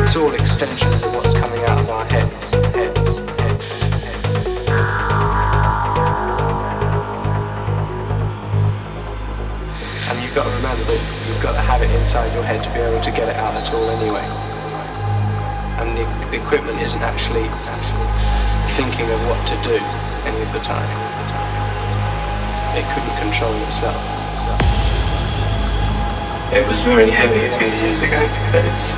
It's all extensions of what's coming out of our heads. And you've got to remember that you've got to have it inside your head to be able to get it out at all anyway. And the equipment isn't actually thinking of what to do any of the time. It couldn't control itself. It was very heavy a few years ago, but it's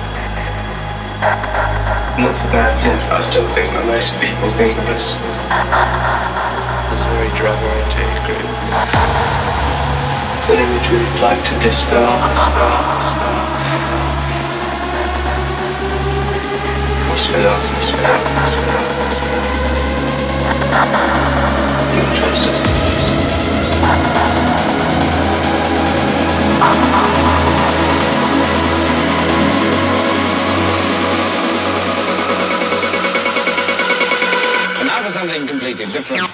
not so bad since. I still think that most people think of us as a very drug-oriented group. It's an image we'd like to dispel. Justice. And now for something completely different.